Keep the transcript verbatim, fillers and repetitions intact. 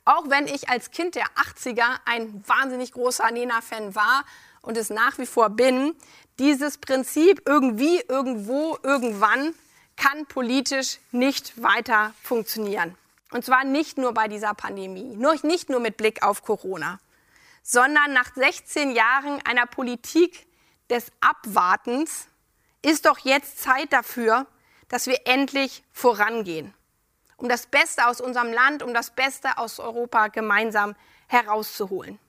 Auch wenn ich als Kind der achtziger ein wahnsinnig großer Nena-Fan war und es nach wie vor bin, dieses Prinzip irgendwie, irgendwo, irgendwann kann politisch nicht weiter funktionieren. Und zwar nicht nur bei dieser Pandemie, nur, nicht nur mit Blick auf Corona, sondern nach sechzehn Jahren einer Politik des Abwartens ist doch jetzt Zeit dafür, dass wir endlich vorangehen, um das Beste aus unserem Land, um das Beste aus Europa gemeinsam herauszuholen.